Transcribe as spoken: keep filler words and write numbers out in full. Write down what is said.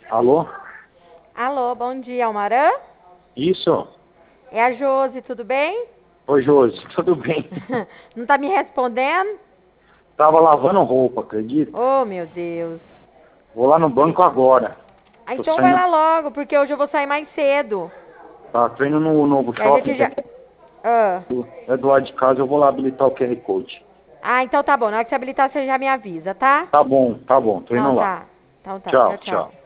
Alô? Alô, bom dia, Almarã? Isso? É a Josi, tudo bem? Oi, Josi, tudo bem? Não tá me respondendo? Tava lavando roupa, acredita? Oh, meu Deus. Vou lá no banco agora. Ah, Tô então vai lá saindo, logo, porque hoje eu vou sair mais cedo. tá, tô indo no novo E a shopping, gente que é já... Ah, do, é do lado de casa, eu vou lá habilitar o Q R Code. ah então tá bom. Na hora que você habilitar, você já me avisa, tá? Tá bom, tá bom, tô indo Então lá. tá. Então tá. Tchau, Tchau, tchau. tchau.